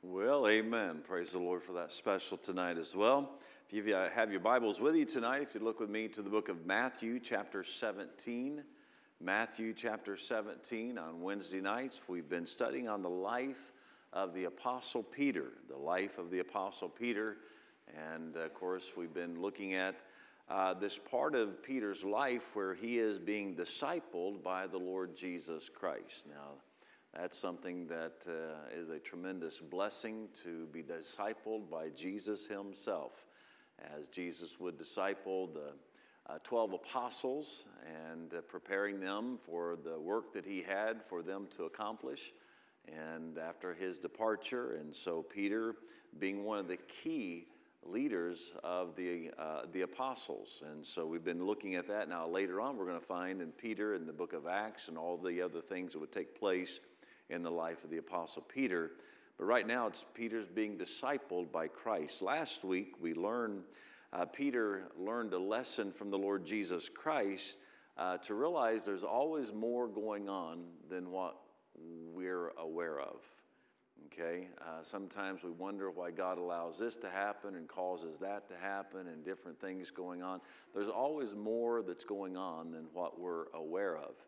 Well, amen. Praise the Lord for that special tonight as well. If you have your Bibles with you tonight, if you look with me to the book of Matthew, chapter 17. Matthew, chapter 17. On Wednesday nights, we've been studying on the life of the Apostle Peter, the life of the Apostle Peter. And, of course, we've been looking at this part of Peter's life where he is being discipled by the Lord Jesus Christ. Now, that's something that is a tremendous blessing to be discipled by Jesus himself, as Jesus would disciple the 12 apostles and preparing them for the work that he had for them to accomplish and after his departure. And so Peter being one of the key leaders of the apostles. And so we've been looking at that. Now later on we're going to find in Peter in the book of Acts and all the other things that would take place in the life of the Apostle Peter. But right now, it's Peter's being discipled by Christ. Last week, we learned, Peter learned a lesson from the Lord Jesus Christ to realize there's always more going on than what we're aware of. Okay? Sometimes we wonder why God allows this to happen and causes that to happen and different things going on. There's always more that's going on than what we're aware of.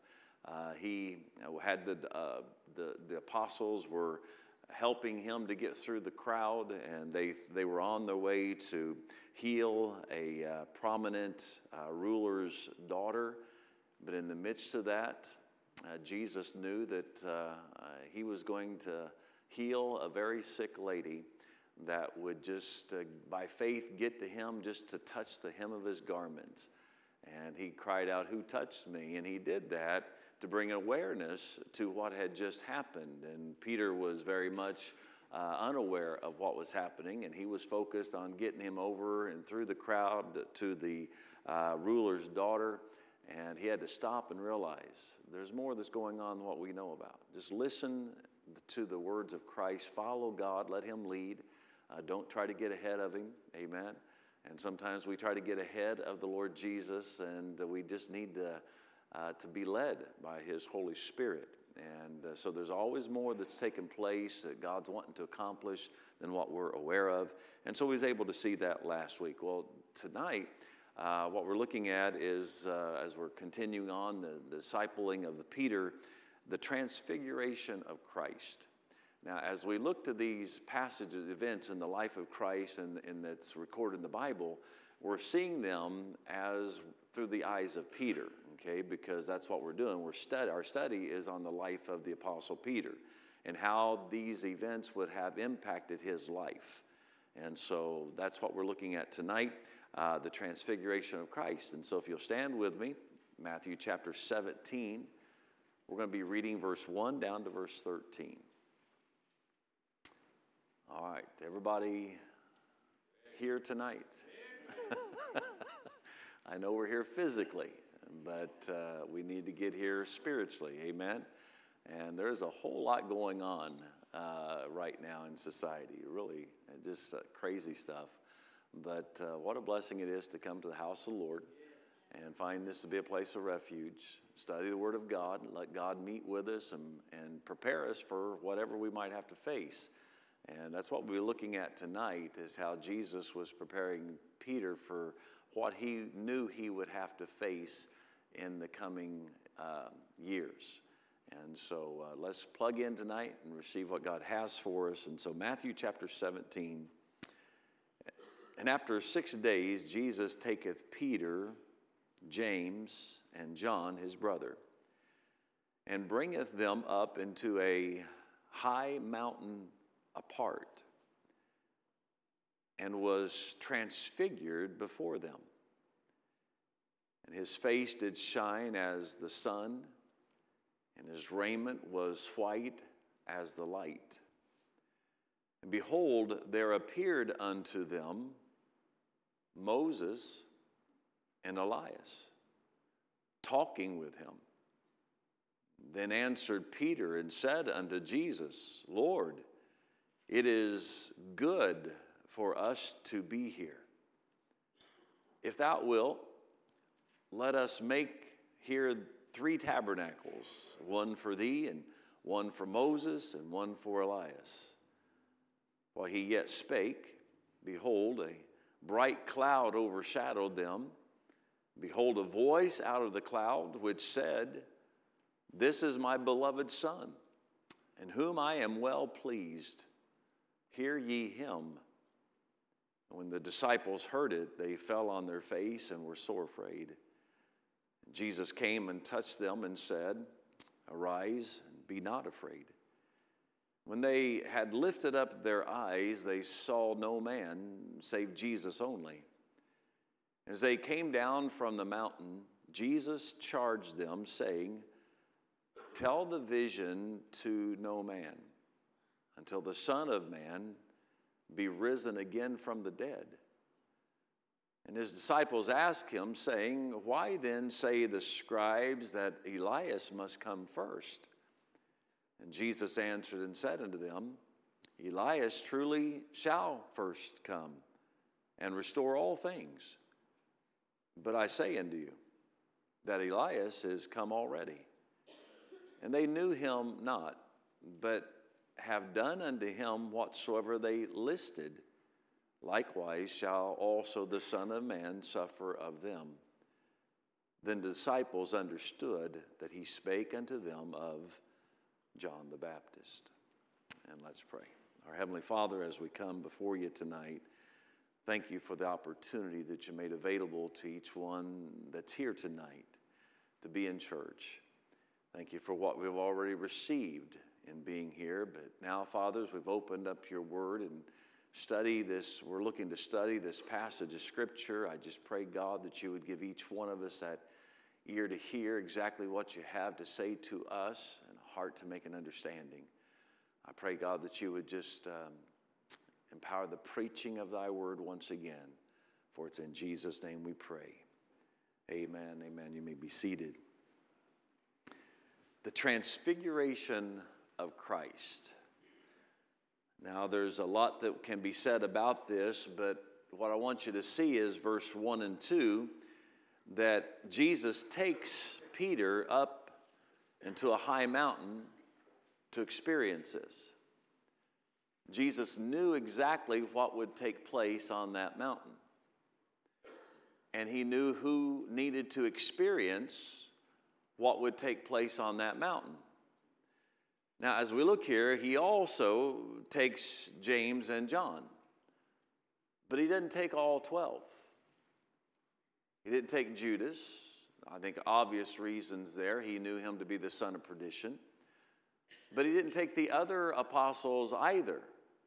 He had the apostles were helping him to get through the crowd, and they were on their way to heal a prominent ruler's daughter. But in the midst of that, Jesus knew that he was going to heal a very sick lady that would just, by faith, get to him just to touch the hem of his garment. And he cried out, "Who touched me?" And he did that to bring awareness to what had just happened. And Peter was very much unaware of what was happening, and he was focused on getting him over and through the crowd to the ruler's daughter. And he had to stop and realize there's more that's going on than what we know about. Just listen to the words of Christ. Follow God. Let him lead. Don't try to get ahead of him. Amen. And sometimes we try to get ahead of the Lord Jesus, and we just need to be led by his Holy Spirit. And so there's always more that's taken place that God's wanting to accomplish than what we're aware of. And so he was able to see that last week. Well, tonight, what we're looking at is, as we're continuing on the discipling of Peter, the transfiguration of Christ. Now, as we look to these passages, events in the life of Christ and that's recorded in the Bible, we're seeing them as through the eyes of Peter, okay? Because that's what we're doing. Our study is on the life of the Apostle Peter and how these events would have impacted his life. And so that's what we're looking at tonight, the transfiguration of Christ. And so if you'll stand with me, Matthew chapter 17, we're going to be reading verse 1 down to verse 13. All right, everybody here tonight? I know we're here physically, but we need to get here spiritually, amen? And there's a whole lot going on right now in society, really, just crazy stuff. But what a blessing it is to come to the house of the Lord and find this to be a place of refuge, study the Word of God, and let God meet with us and prepare us for whatever we might have to face. And that's what we're looking at tonight, is how Jesus was preparing Peter for what he knew he would have to face in the coming years. And so let's plug in tonight and receive what God has for us. And so Matthew chapter 17. And after 6 days, Jesus taketh Peter, James, and John his brother, and bringeth them up into a high mountain apart, and was transfigured before them. And his face did shine as the sun, and his raiment was white as the light. And behold, there appeared unto them Moses and Elias, talking with him. Then answered Peter and said unto Jesus, Lord, it is good for us to be here. If thou wilt, let us make here 3 tabernacles, one for thee, and one for Moses, and one for Elias. While he yet spake, behold, a bright cloud overshadowed them. Behold, a voice out of the cloud which said, This is my beloved Son, in whom I am well pleased. Hear ye him. When the disciples heard it, they fell on their face and were sore afraid. Jesus came and touched them and said, Arise, and be not afraid. When they had lifted up their eyes, they saw no man save Jesus only. As they came down from the mountain, Jesus charged them, saying, Tell the vision to no man, until the Son of Man be risen again from the dead. And his disciples asked him, saying, Why then say the scribes that Elias must come first? And Jesus answered and said unto them, Elias truly shall first come and restore all things. But I say unto you, that Elias is come already. And they knew him not, but have done unto him whatsoever they listed. Likewise shall also the Son of Man suffer of them. Then the disciples understood that he spake unto them of John the Baptist. And let's pray. Our Heavenly Father, as we come before you tonight, thank you for the opportunity that you made available to each one that's here tonight to be in church. Thank you for what we've already received in being here. But now, fathers, we've opened up your word and study this. We're looking to study this passage of Scripture. I just pray, God, that you would give each one of us that ear to hear exactly what you have to say to us and a heart to make an understanding. I pray, God, that you would just empower the preaching of thy word once again. For it's in Jesus' name we pray. Amen, amen. You may be seated. The transfiguration of Christ. Now, there's a lot that can be said about this, but what I want you to see is verse 1 and 2, that Jesus takes Peter up into a high mountain to experience this. Jesus knew exactly what would take place on that mountain. And he knew who needed to experience what would take place on that mountain. Now, as we look here, he also takes James and John. But he didn't take all 12. He didn't take Judas. I think obvious reasons there. He knew him to be the son of perdition. But he didn't take the other apostles either.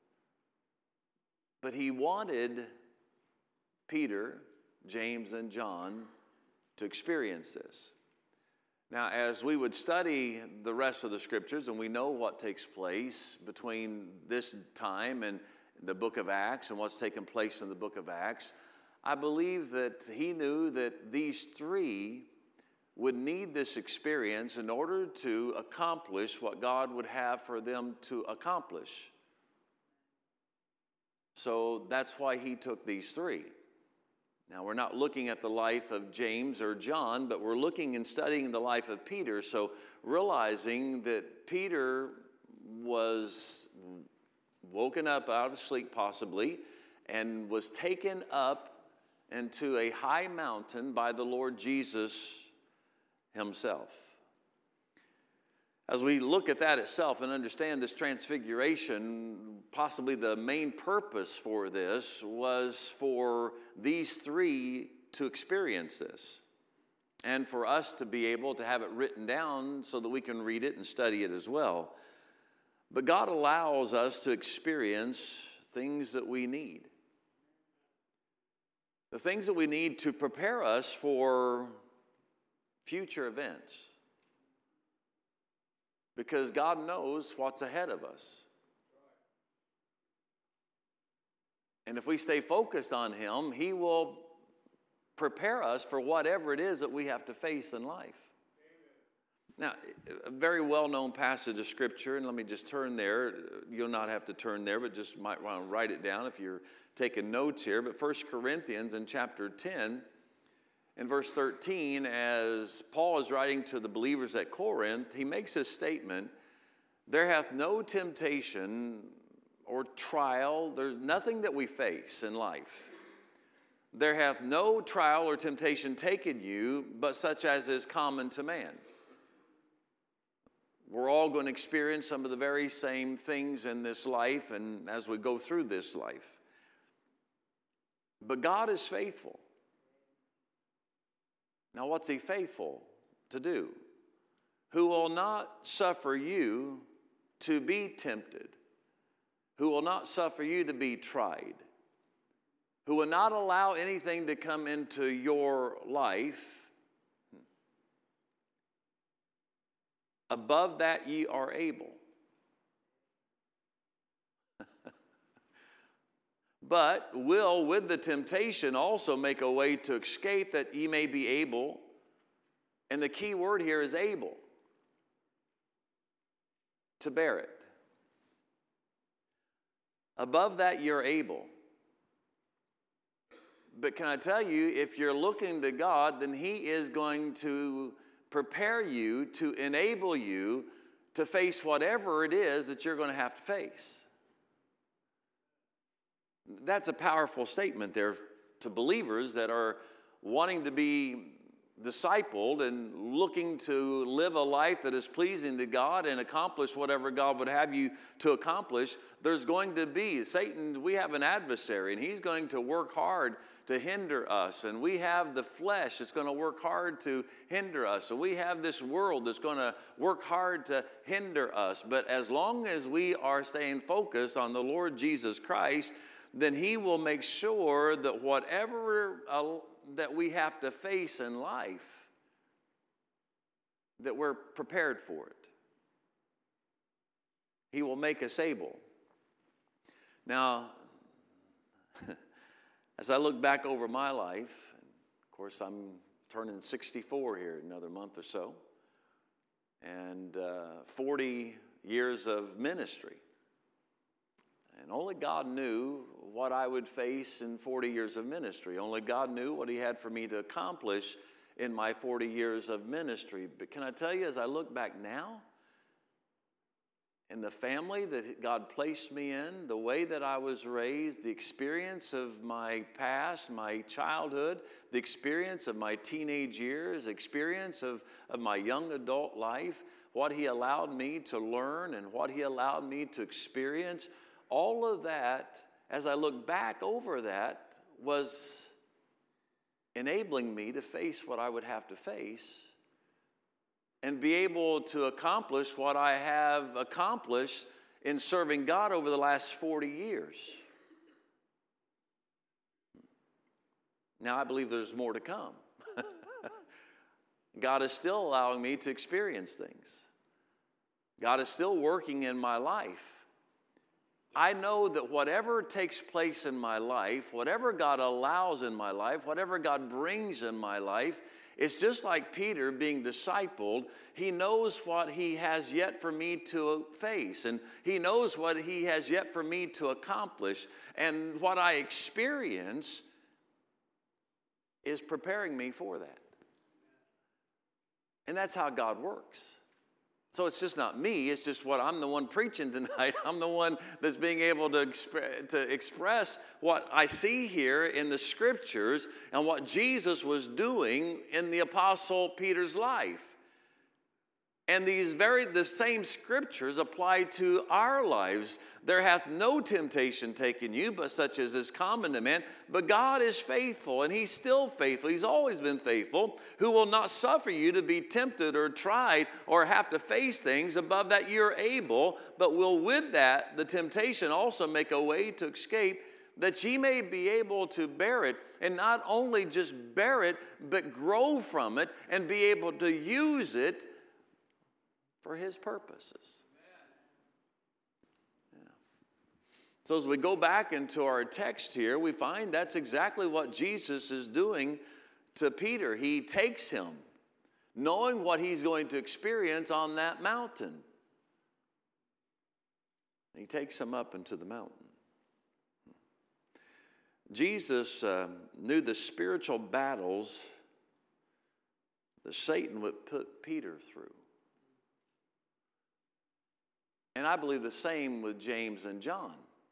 But he wanted Peter, James, and John to experience this. Now, as we would study the rest of the Scriptures, and we know what takes place between this time and the book of Acts and what's taken place in the book of Acts, I believe that he knew that these three would need this experience in order to accomplish what God would have for them to accomplish. So that's why he took these three. Now, we're not looking at the life of James or John, but we're looking and studying the life of Peter. So realizing that Peter was woken up out of sleep possibly and was taken up into a high mountain by the Lord Jesus himself. As we look at that itself and understand this transfiguration, possibly the main purpose for this was for these three to experience this and for us to be able to have it written down so that we can read it and study it as well. But God allows us to experience things that we need. The things that we need to prepare us for future events. Because God knows what's ahead of us. And if we stay focused on him, he will prepare us for whatever it is that we have to face in life. Now, a very well-known passage of Scripture, and let me just turn there. You'll not have to turn there, but just might want to write it down if you're taking notes here. But 1 Corinthians in chapter 10, in verse 13, as Paul is writing to the believers at Corinth, he makes this statement, "There hath no temptation or trial, there's nothing that we face in life. There hath no trial or temptation taken you, but such as is common to man. We're all going to experience some of the very same things in this life and as we go through this life. But God is faithful. Now, what's He faithful to do? Who will not suffer you to be tempted, who will not suffer you to be tried, who will not allow anything to come into your life. Above that ye are able. But will with the temptation also make a way to escape, that ye may be able. And the key word here is able. To bear it. Above that you're able. But can I tell you, if you're looking to God, then He is going to prepare you, to enable you to face whatever it is that you're going to have to face. That's a powerful statement there to believers that are wanting to be discipled and looking to live a life that is pleasing to God and accomplish whatever God would have you to accomplish. There's going to be, Satan, we have an adversary, and he's going to work hard to hinder us. And we have the flesh that's going to work hard to hinder us. So we have this world that's going to work hard to hinder us. But as long as we are staying focused on the Lord Jesus Christ, then He will make sure that whatever that we have to face in life, that we're prepared for it. He will make us able. Now, as I look back over my life, of course, I'm turning 64 here in another month or so, and 40 years of ministry. And only God knew what I would face in 40 years of ministry. Only God knew what He had for me to accomplish in my 40 years of ministry. But can I tell you, as I look back now, in the family that God placed me in, the way that I was raised, the experience of my past, my childhood, the experience of my teenage years, experience of my young adult life, what He allowed me to learn and what He allowed me to experience, all of that, as I look back over that, was enabling me to face what I would have to face and be able to accomplish what I have accomplished in serving God over the last 40 years. Now, I believe there's more to come. God is still allowing me to experience things. God is still working in my life. I know that whatever takes place in my life, whatever God allows in my life, whatever God brings in my life, it's just like Peter being discipled. He knows what He has yet for me to face, and He knows what He has yet for me to accomplish. And what I experience is preparing me for that. And that's how God works. So it's just not me, it's just what I'm the one preaching tonight. I'm the one that's being able to express what I see here in the Scriptures and what Jesus was doing in the Apostle Peter's life. And the same Scriptures apply to our lives. There hath no temptation taken you, but such as is common to man. But God is faithful, and He's still faithful. He's always been faithful, who will not suffer you to be tempted or tried or have to face things above that you're able, but will with that, the temptation, also make a way to escape, that ye may be able to bear it, and not only just bear it, but grow from it and be able to use it for His purposes. Yeah. So as we go back into our text here, we find that's exactly what Jesus is doing to Peter. He takes him, knowing what he's going to experience on that mountain. He takes him up into the mountain. Jesus knew the spiritual battles that Satan would put Peter through. And I believe the same with James and John.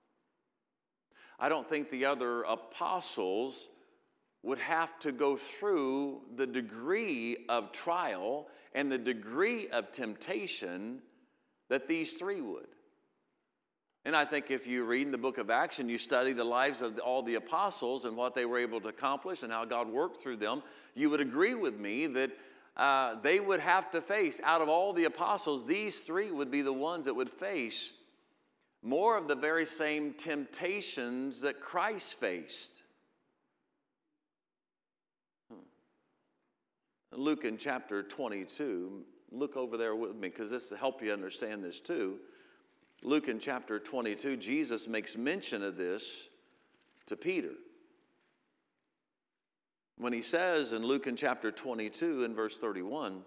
I don't think the other apostles would have to go through the degree of trial and the degree of temptation that these three would. And I think if you read in the book of Acts and you study the lives of all the apostles and what they were able to accomplish and how God worked through them, you would agree with me that they would have to face, out of all the apostles, these three would be the ones that would face more of the very same temptations that Christ faced. Luke in chapter 22, look over there with me because this will help you understand this too. Luke in chapter 22, Jesus makes mention of this to Peter. When he says in Luke in chapter 22 in verse 31,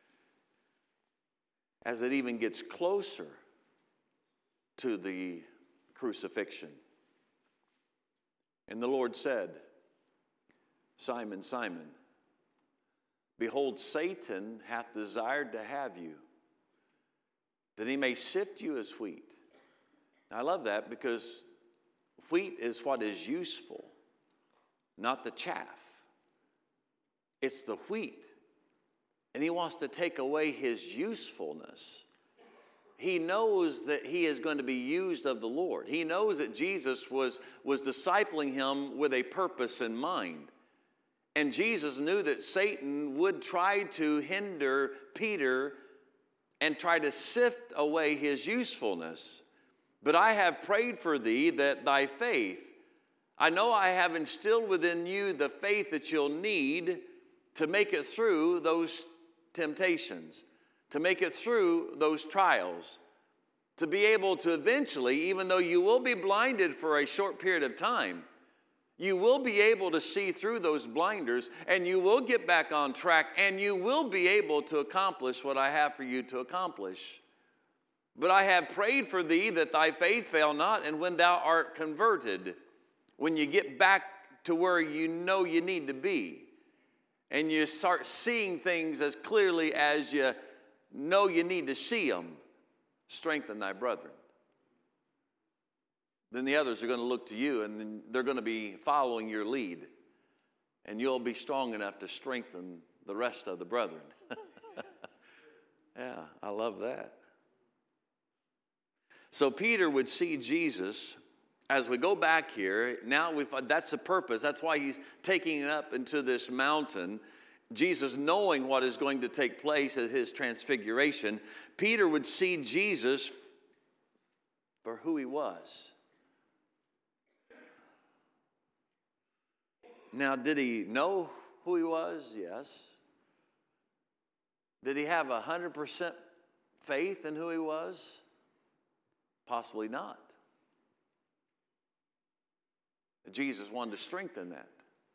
as it even gets closer to the crucifixion, and the Lord said, Simon, Simon, behold, Satan hath desired to have you, that he may sift you as wheat. Now, I love that because wheat is what is useful, not the chaff. It's the wheat. And he wants to take away his usefulness. He knows that he is going to be used of the Lord. He knows that Jesus was discipling him with a purpose in mind. And Jesus knew that Satan would try to hinder Peter and try to sift away his usefulness. But I have prayed for thee that thy faith, I know I have instilled within you the faith that you'll need to make it through those temptations, to make it through those trials, to be able to eventually, even though you will be blinded for a short period of time, you will be able to see through those blinders, and you will get back on track, and you will be able to accomplish what I have for you to accomplish. But I have prayed for thee that thy faith fail not, and when thou art converted, when you get back to where you know you need to be, and you start seeing things as clearly as you know you need to see them, strengthen thy brethren. Then the others are going to look to you, and then they're going to be following your lead. And you'll be strong enough to strengthen the rest of the brethren. Yeah, I love that. So Peter would see Jesus, as we go back here, now that's the purpose. That's why he's taking it up into this mountain. Jesus, knowing what is going to take place at his transfiguration, Peter would see Jesus for who he was. Now, did he know who he was? Yes. Did he have 100% faith in who he was? Possibly not. Jesus wanted to strengthen that.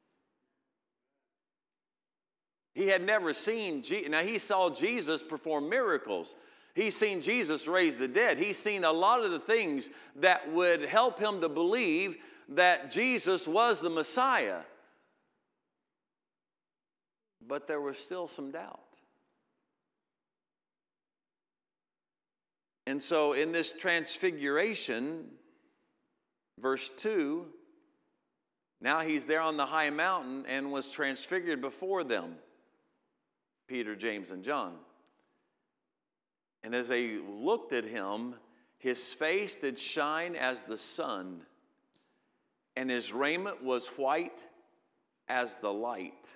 He had never seen now he saw Jesus perform miracles. He's seen Jesus raise the dead. He's seen a lot of the things that would help him to believe that Jesus was the Messiah. But there was still some doubt. And so in this transfiguration, verse 2, now he's there on the high mountain and was transfigured before them, Peter, James, and John. And as they looked at him, his face did shine as the sun, and his raiment was white as the light.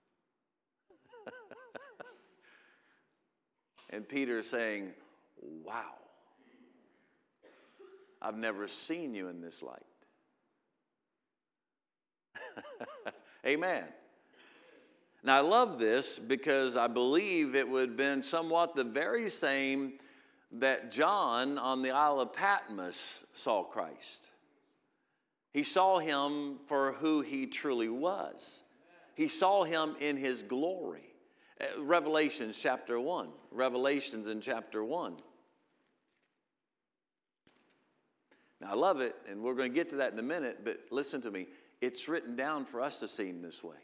And Peter saying, wow, I've never seen you in this light. Amen. Now I love this because I believe it would have been somewhat the very same that John on the Isle of Patmos saw Christ. He saw him for who he truly was. He saw him in his glory. Revelations chapter 1. Revelations in chapter 1. Now I love it, and we're going to get to that in a minute, but listen to me. It's written down for us to see him this way.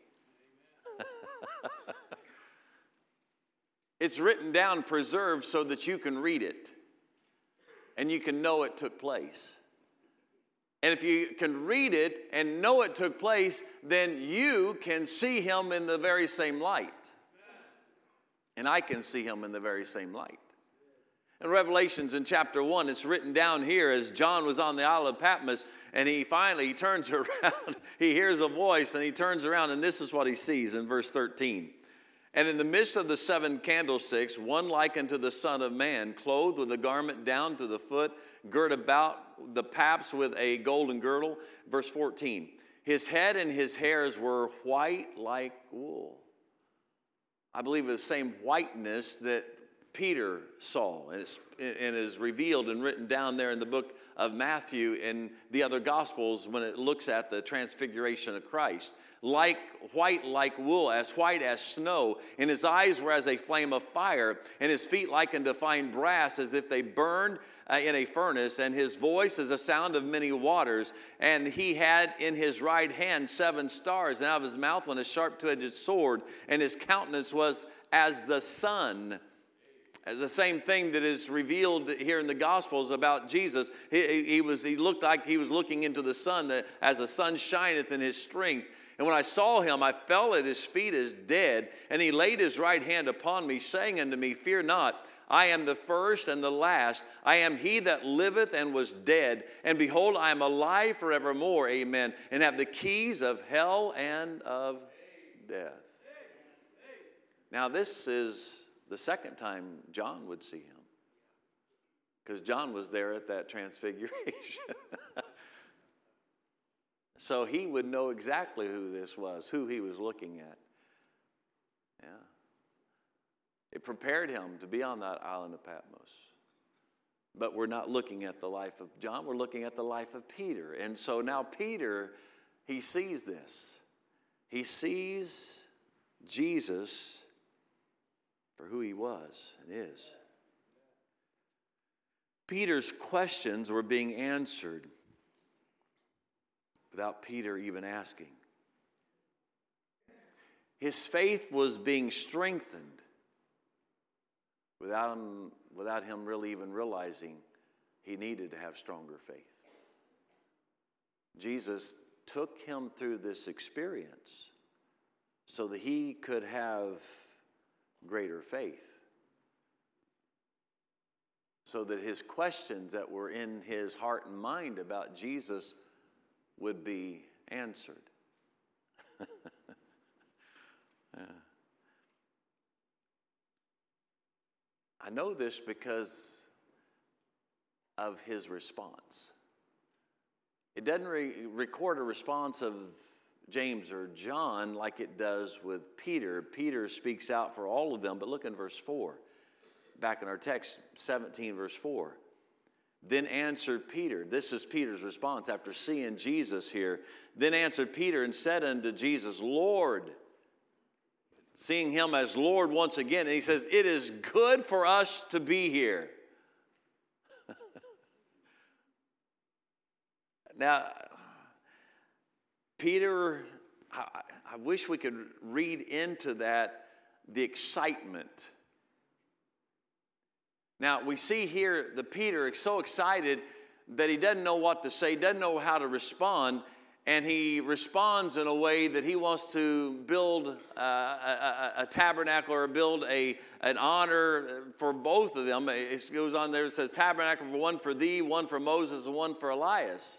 It's written down, preserved, so that you can read it. And you can know it took place. And if you can read it and know it took place, then you can see him in the very same light. And I can see him in the very same light. In Revelations in chapter 1, it's written down here as John was on the Isle of Patmos, and he turns around, he hears a voice, and he turns around, and this is what he sees in verse 13. And in the midst of the 7 candlesticks, one like unto the Son of Man, clothed with a garment down to the foot, girt about the paps with a golden girdle. Verse 14, his head and his hairs were white like wool. I believe the same whiteness that Peter saw, and is revealed and written down there in the book of Matthew and the other Gospels when it looks at the transfiguration of Christ. Like white like wool, as white as snow, and his eyes were as a flame of fire, and his feet like unto fine brass, as if they burned in a furnace, and his voice as a sound of many waters. And he had in his right hand 7 stars, and out of his mouth went a sharp two-edged sword, and his countenance was as the sun. The same thing that is revealed here in the Gospels about Jesus. He looked like he was looking into the sun, as the sun shineth in his strength. And when I saw him, I fell at his feet as dead. And he laid his right hand upon me, saying unto me, fear not, I am the first and the last. I am he that liveth and was dead. And behold, I am alive forevermore, amen, and have the keys of hell and of death. Now this is the second time John would see him, because John was there at that transfiguration. So he would know exactly who this was, who he was looking at. Yeah. It prepared him to be on that island of Patmos. But we're not looking at the life of John, we're looking at the life of Peter. And so now Peter, he sees this. He sees Jesus for who he was and is. Peter's questions were being answered without Peter even asking. His faith was being strengthened without him really even realizing he needed to have stronger faith. Jesus took him through this experience so that he could have greater faith, so that his questions that were in his heart and mind about Jesus would be answered. Yeah. I know this because of his response. It doesn't record a response of James or John like it does with Peter. Peter speaks out for all of them, but look in verse 4. Back in our text, 17 verse 4. Then answered Peter. This is Peter's response after seeing Jesus here. Then answered Peter and said unto Jesus, Lord, seeing him as Lord once again, and he says, it is good for us to be here. Now, Peter, I wish we could read into that the excitement. Now, we see here that Peter is so excited that he doesn't know what to say, doesn't know how to respond, and he responds in a way that he wants to build a tabernacle or build an honor for both of them. It goes on there, it says, tabernacle for one for thee, one for Moses, and one for Elias.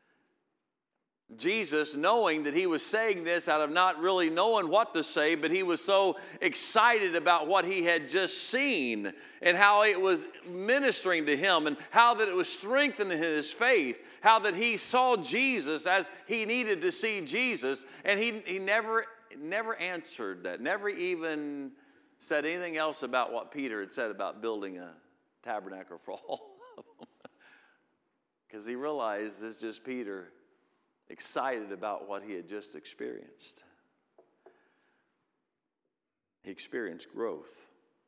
Jesus, knowing that he was saying this out of not really knowing what to say, but he was so excited about what he had just seen and how it was ministering to him and how that it was strengthening his faith, how that he saw Jesus as he needed to see Jesus, and he never answered that, never even said anything else about what Peter had said about building a tabernacle for all of them. Because he realized it's just Peter excited about what he had just experienced. He experienced growth.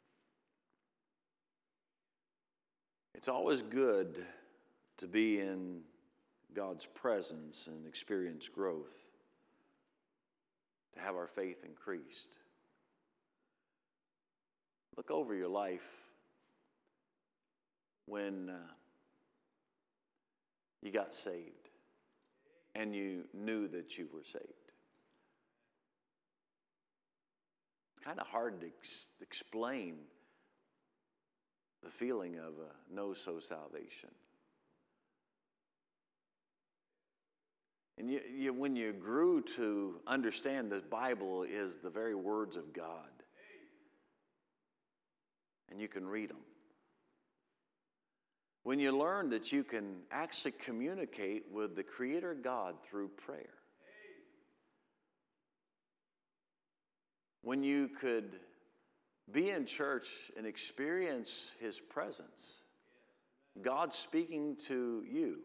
It's always good to be in God's presence and experience growth, to have our faith increased. Look over your life when you got saved. and you knew that you were saved? It's kind of hard to explain the feeling of a no-so salvation. And when you grew to understand the Bible is the very words of God, and you can read them. When you learn that you can actually communicate with the Creator God through prayer. When you could be in church and experience His presence, God speaking to you.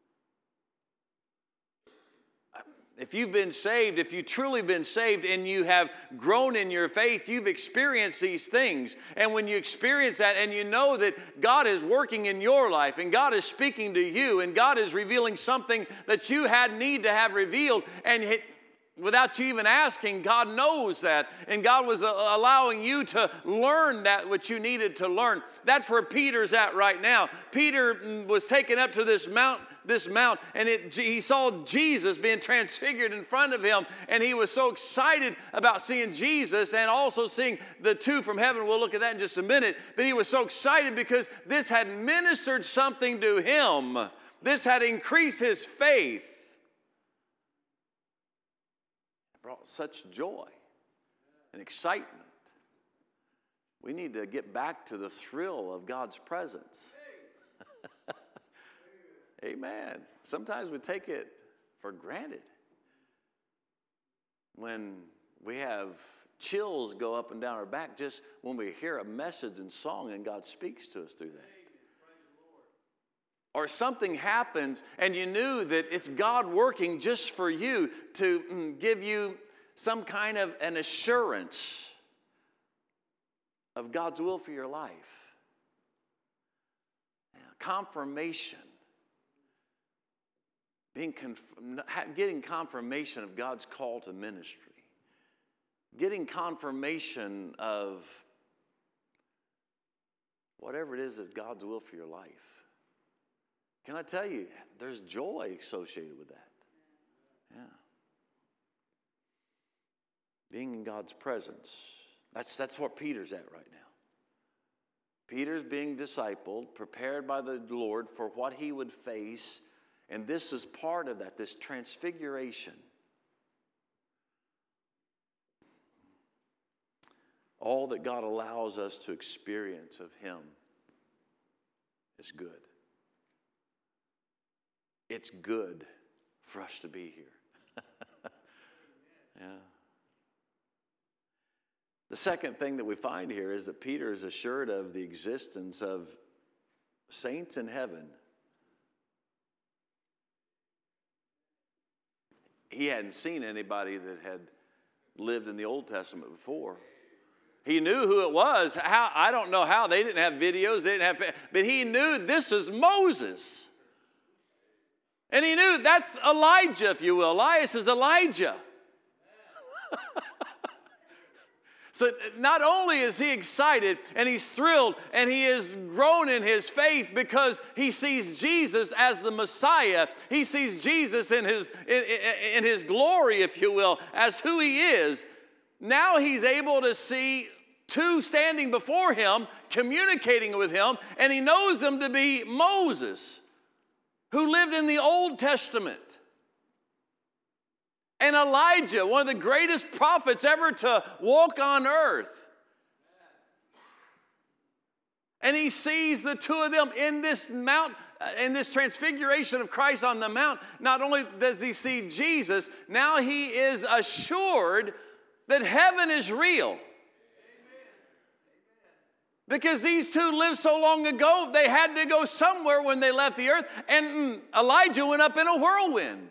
If you've been saved, if you've truly been saved and you have grown in your faith, you've experienced these things. And when you experience that and you know that God is working in your life and God is speaking to you and God is revealing something that you had need to have revealed, and without you even asking, God knows that. And God was allowing you to learn that what you needed to learn. That's where Peter's at right now. Peter was taken up to this mount, and he saw Jesus being transfigured in front of him, and he was so excited about seeing Jesus and also seeing the two from heaven. We'll look at that in just a minute. But he was so excited because this had ministered something to him. This had increased his faith. It brought such joy and excitement. We need to get back to the thrill of God's presence. Amen. Sometimes we take it for granted. When we have chills go up and down our back just when we hear a message and song and God speaks to us through that. Or something happens and you knew that it's God working just for you to give you some kind of an assurance of God's will for your life. Confirmation. Getting confirmation of God's call to ministry. Getting confirmation of whatever it is God's will for your life. Can I tell you, there's joy associated with that. Yeah. Being in God's presence. That's what Peter's at right now. Peter's being discipled, prepared by the Lord for what he would face. And this is part of that, this transfiguration. All that God allows us to experience of Him is good. It's good for us to be here. Yeah. The second thing that we find here is that Peter is assured of the existence of saints in heaven. He hadn't seen anybody that had lived in the Old Testament before. He knew who it was. How, I don't know how. They didn't have videos. They didn't have, but he knew this is Moses. And he knew that's Elijah, if you will. Elias is Elijah. So not only is he excited and he's thrilled and he has grown in his faith because he sees Jesus as the Messiah. He sees Jesus in his glory, if you will, as who he is. Now he's able to see two standing before him, communicating with him, and he knows them to be Moses, who lived in the Old Testament. And Elijah, one of the greatest prophets ever to walk on earth. And he sees the two of them in this mount, in this transfiguration of Christ on the mount. Not only does he see Jesus, now he is assured that heaven is real. Because these two lived so long ago, they had to go somewhere when they left the earth. And Elijah went up in a whirlwind.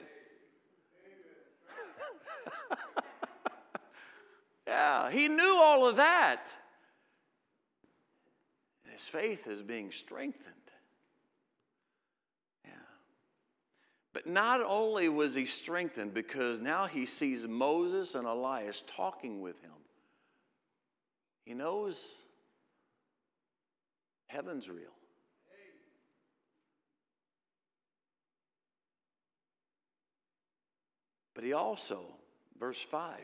Yeah, he knew all of that. His faith is being strengthened. Yeah. But not only was he strengthened because now he sees Moses and Elias talking with him. He knows heaven's real. But he also, verse 5,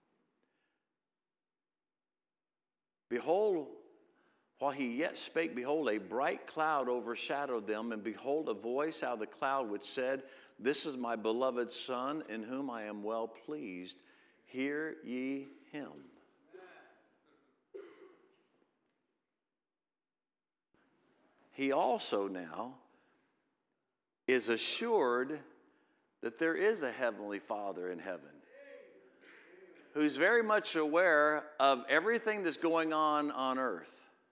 behold, while he yet spake, behold, a bright cloud overshadowed them, and behold, a voice out of the cloud which said, This is my beloved Son, in whom I am well pleased. Hear ye him. He also now is assured that there is a heavenly Father in heaven who's very much aware of everything that's going on earth.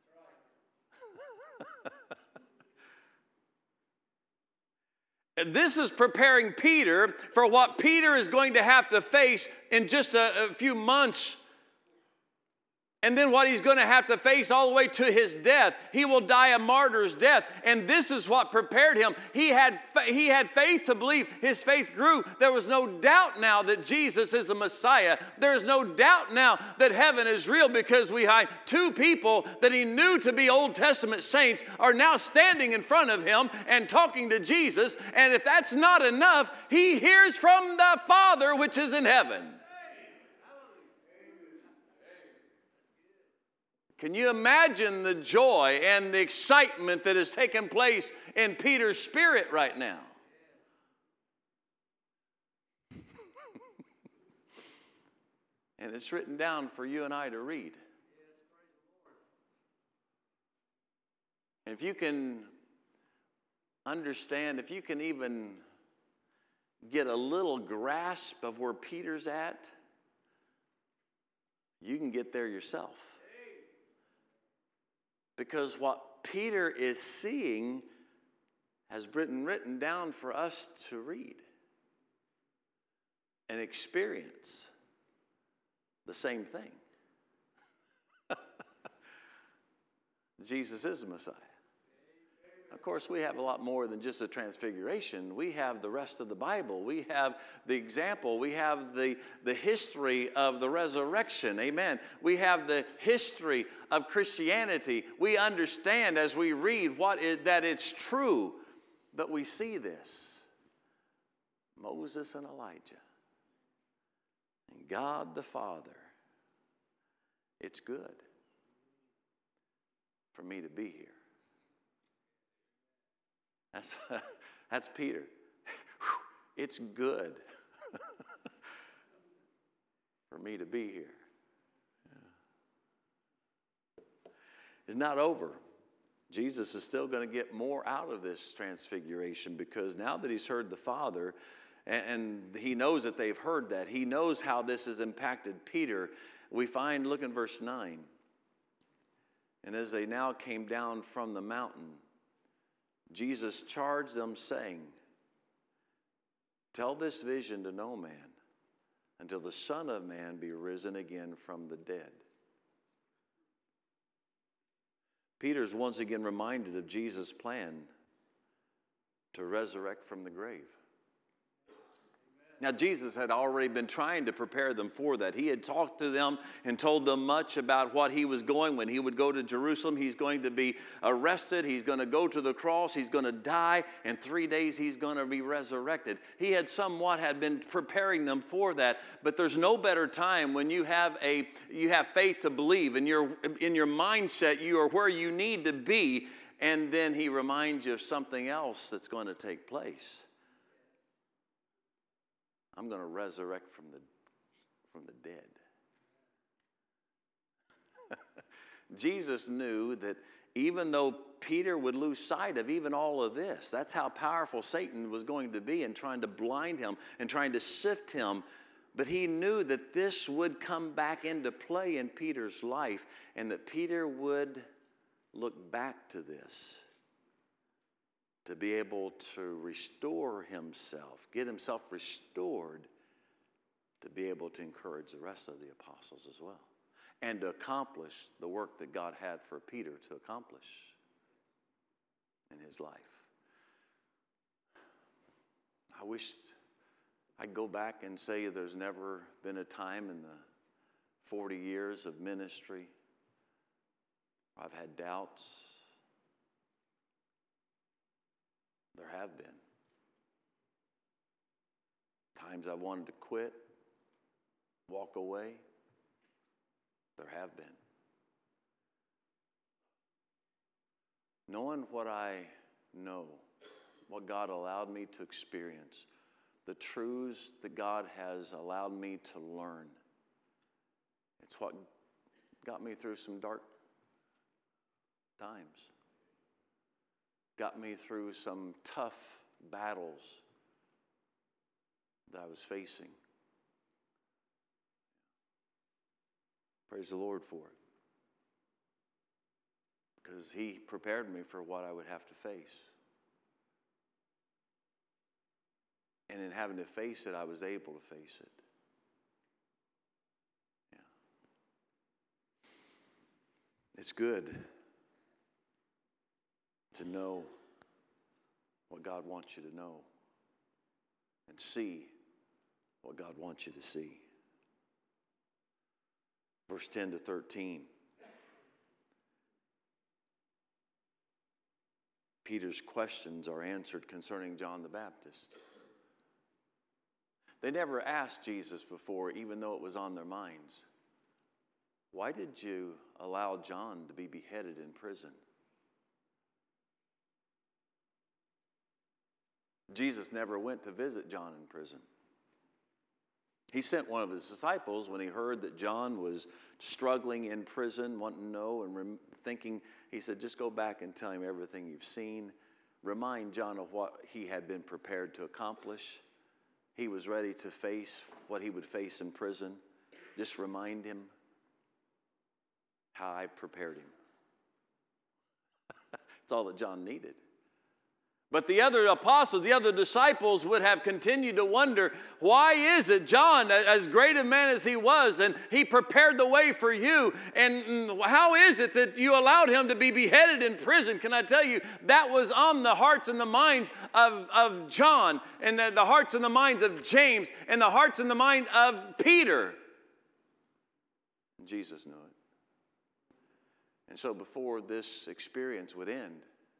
This is preparing Peter for what Peter is going to have to face in just a few months. And then what he's going to have to face all the way to his death. He will die a martyr's death. And this is what prepared him. He had faith to believe. His faith grew. There was no doubt now that Jesus is the Messiah. There is no doubt now that heaven is real, because we had two people that he knew to be Old Testament saints are now standing in front of him and talking to Jesus. And if that's not enough, he hears from the Father which is in heaven. Can you imagine the joy and the excitement that has taken place in Peter's spirit right now? And it's written down for you and I to read. And if you can understand, if you can even get a little grasp of where Peter's at, you can get there yourself. Because what Peter is seeing has been written down for us to read and experience the same thing. Jesus is the Messiah. Of course, we have a lot more than just the transfiguration. We have the rest of the Bible. We have the example. We have the history of the resurrection. Amen. We have the history of Christianity. We understand as we read that it's true. But we see this. Moses and Elijah. And God the Father. It's good for me to be here. That's Peter. It's good for me to be here. It's not over. Jesus is still going to get more out of this transfiguration, because now that he's heard the Father, and he knows that they've heard that, he knows how this has impacted Peter. We find, look in verse 9. And as they now came down from the mountain, Jesus charged them, saying, Tell this vision to no man until the Son of Man be risen again from the dead. Peter's once again reminded of Jesus' plan to resurrect from the grave. Now, Jesus had already been trying to prepare them for that. He had talked to them and told them much about what he was going. When he would go to Jerusalem, he's going to be arrested. He's going to go to the cross. He's going to die. In 3 days, he's going to be resurrected. He had been preparing them for that. But there's no better time when you have faith to believe. In your mindset, you are where you need to be. And then he reminds you of something else that's going to take place. I'm going to resurrect from the dead. Jesus knew that even though Peter would lose sight of even all of this, that's how powerful Satan was going to be in trying to blind him and trying to sift him. But he knew that this would come back into play in Peter's life, and that Peter would look back to this to be able to restore himself, get himself restored, to be able to encourage the rest of the apostles as well, and to accomplish the work that God had for Peter to accomplish in his life. I wish I could go back and say there's never been a time in the 40 years of ministry where I've had doubts. There have been Times I've wanted to quit, walk away. There have been. Knowing what I know, what God allowed me to experience, the truths that God has allowed me to learn, it's what got me through some dark times. Got me through some tough battles that I was facing. Praise the Lord for it. Because He prepared me for what I would have to face. And in having to face it, I was able to face it. Yeah. It's good to know what God wants you to know and see what God wants you to see. Verse 10 to 13. Peter's questions are answered concerning John the Baptist. They never asked Jesus before, even though it was on their minds, why did you allow John to be beheaded in prison? Jesus never went to visit John in prison. He sent one of his disciples when he heard that John was struggling in prison, wanting to know and thinking, he said, just go back and tell him everything you've seen. Remind John of what he had been prepared to accomplish. He was ready to face what he would face in prison. Just remind him how I prepared him. That's all that John needed. But the other apostles, the other disciples would have continued to wonder, why is it John, as great a man as he was, and he prepared the way for you, and how is it that you allowed him to be beheaded in prison? Can I tell you, that was on the hearts and the minds of John, and the hearts and the minds of James, and the hearts and the mind of Peter. Jesus knew it. And so before this experience would end,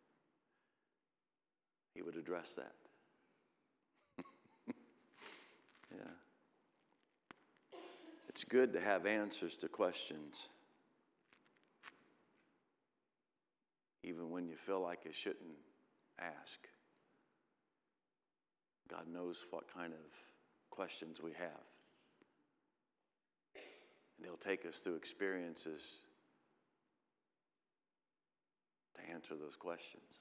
He would address that. Yeah. It's good to have answers to questions, even when you feel like you shouldn't ask. God knows what kind of questions we have. And He'll take us through experiences to answer those questions.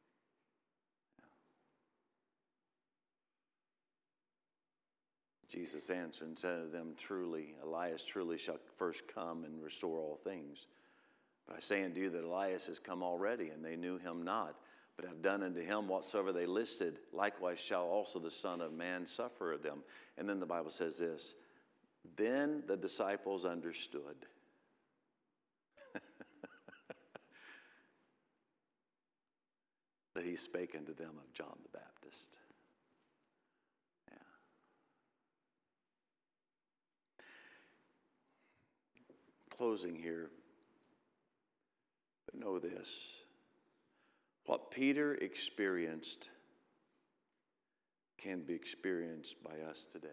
Jesus answered and said to them, truly, Elias truly shall first come and restore all things. But I say unto you that Elias has come already, and they knew him not, but have done unto him whatsoever they listed. Likewise shall also the Son of Man suffer of them. And then the Bible says this, then the disciples understood. That he spake unto them of John the Baptist. Closing here, but know this, what Peter experienced can be experienced by us today.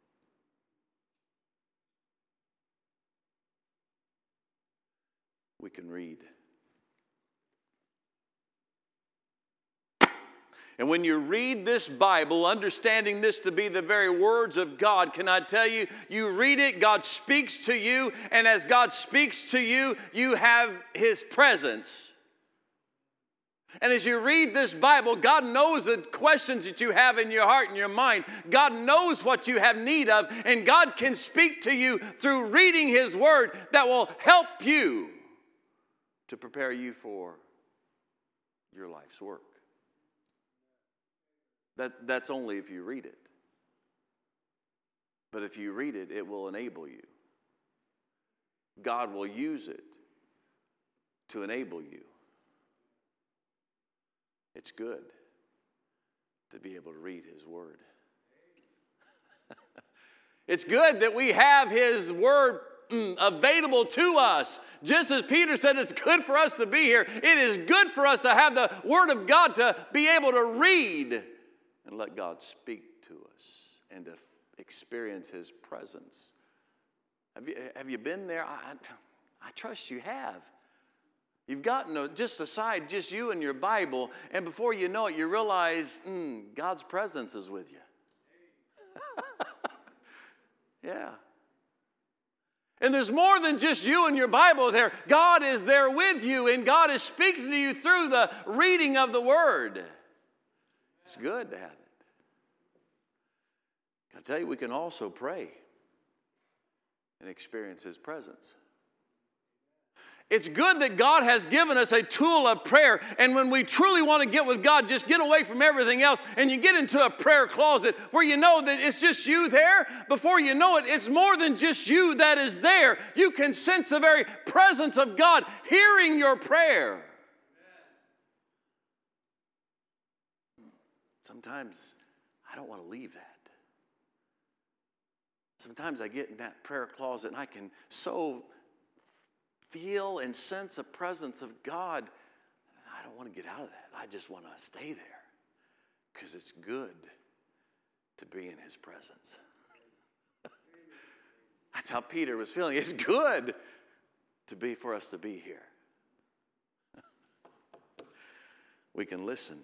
We can read. And when you read this Bible, understanding this to be the very words of God, can I tell you, you read it, God speaks to you, and as God speaks to you, you have His presence. And as you read this Bible, God knows the questions that you have in your heart and your mind. God knows what you have need of, and God can speak to you through reading His Word that will help you to prepare you for your life's work. That's only if you read it. But if you read it, it will enable you. God will use it to enable you. It's good to be able to read His Word. It's good that we have His Word available to us. Just as Peter said, it's good for us to be here. It is good for us to have the Word of God to be able to read and let God speak to us and to experience His presence. Have you been there? I trust you have. You've gotten just aside, just you and your Bible, and before you know it, you realize God's presence is with you. Yeah. And there's more than just you and your Bible there. God is there with you, and God is speaking to you through the reading of the Word. It's good to have it. Can I tell you, we can also pray and experience His presence. It's good that God has given us a tool of prayer, and when we truly want to get with God, just get away from everything else, and you get into a prayer closet where you know that it's just you there. Before you know it, it's more than just you that is there. You can sense the very presence of God hearing your prayer. Sometimes I don't want to leave that. Sometimes I get in that prayer closet and I can so feel and sense the presence of God. I don't want to get out of that. I just want to stay there because it's good to be in His presence. That's how Peter was feeling. It's good for us to be here. We can listen.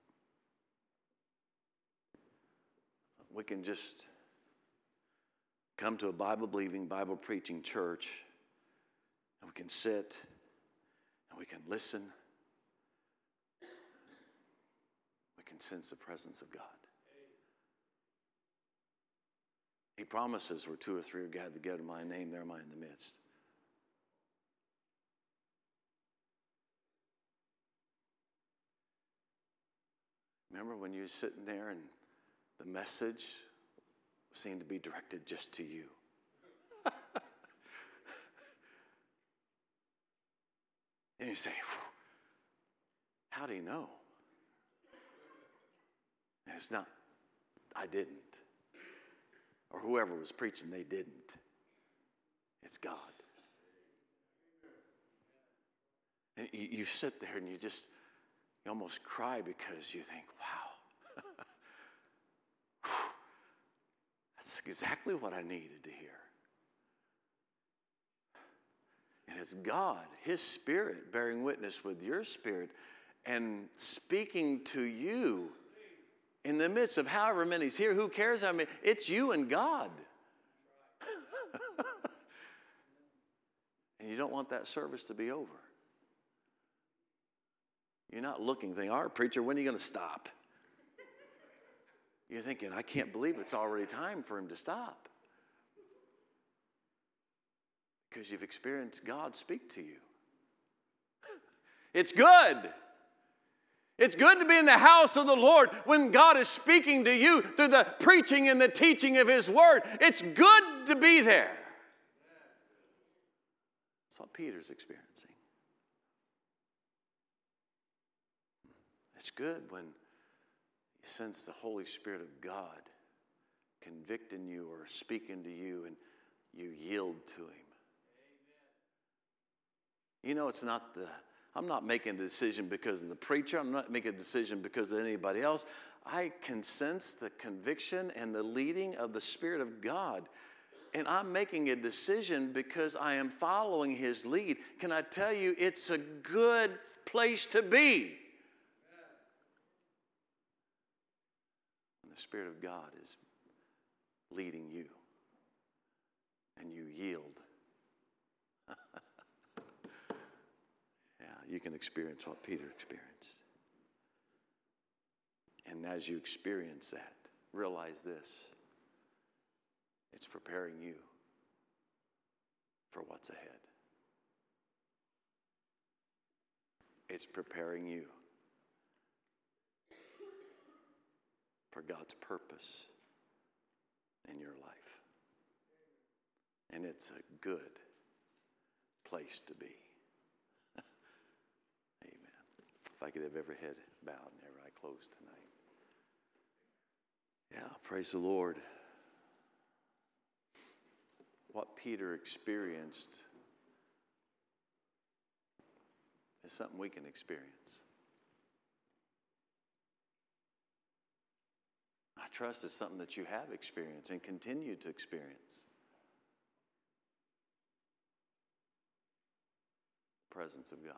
We can just come to a Bible-believing, Bible-preaching church, and we can sit, and we can listen. We can sense the presence of God. He promises where two or three are gathered together in my name, there am I in the midst. Remember when you were sitting there and the message seemed to be directed just to you? And you say, how do you know? And it's not, I didn't. Or whoever was preaching, they didn't. It's God. And you sit there and you almost cry because you think, wow, that's exactly what I needed to hear. And it's God, His Spirit, bearing witness with your spirit and speaking to you in the midst of however many's here. Who cares how many? It's you and God. And you don't want that service to be over. You're not looking, thinking, all right, preacher, when are you going to stop? You're thinking, I can't believe it's already time for him to stop. Because you've experienced God speak to you. It's good. It's good to be in the house of the Lord when God is speaking to you through the preaching and the teaching of His Word. It's good to be there. That's what Peter's experiencing. It's good when you sense the Holy Spirit of God convicting you or speaking to you and you yield to Him. You know, I'm not making a decision because of the preacher. I'm not making a decision because of anybody else. I can sense the conviction and the leading of the Spirit of God. And I'm making a decision because I am following His lead. Can I tell you, it's a good place to be. The Spirit of God is leading you, and you yield. Yeah, you can experience what Peter experienced. And as you experience that, realize this: it's preparing you for what's ahead. It's preparing you for God's purpose in your life. And it's a good place to be. Amen. If I could have every head bowed and every eye closed tonight. Yeah, praise the Lord. What Peter experienced is something we can experience. I I trust it's something that you have experienced and continue to experience. Presence of God.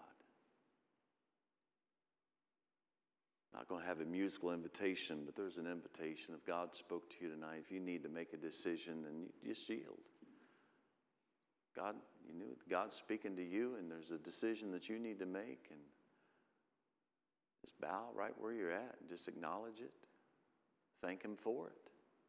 Not going to have a musical invitation, but there's an invitation. If God spoke to you tonight, if you need to make a decision, then you just yield. God, you knew God's speaking to you, and there's a decision that you need to make, and just bow right where you're at and just acknowledge it. Thank Him for it.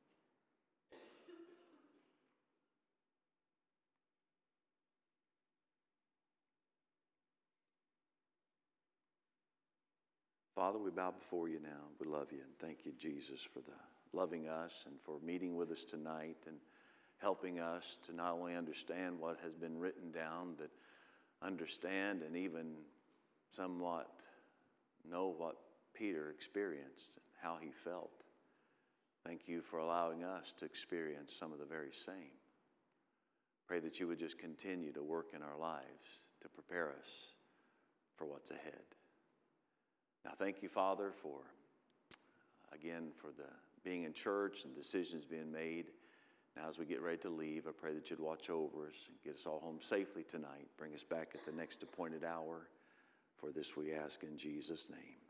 Father, we bow before you now. We love you, and thank you, Jesus, for the loving us and for meeting with us tonight and helping us to not only understand what has been written down, but understand and even somewhat know what Peter experienced and how he felt. Thank you for allowing us to experience some of the very same. Pray that you would just continue to work in our lives to prepare us for what's ahead. Now, thank you, Father, for the being in church and decisions being made. Now, as we get ready to leave, I pray that you'd watch over us and get us all home safely tonight. Bring us back at the next appointed hour. For this we ask in Jesus' name.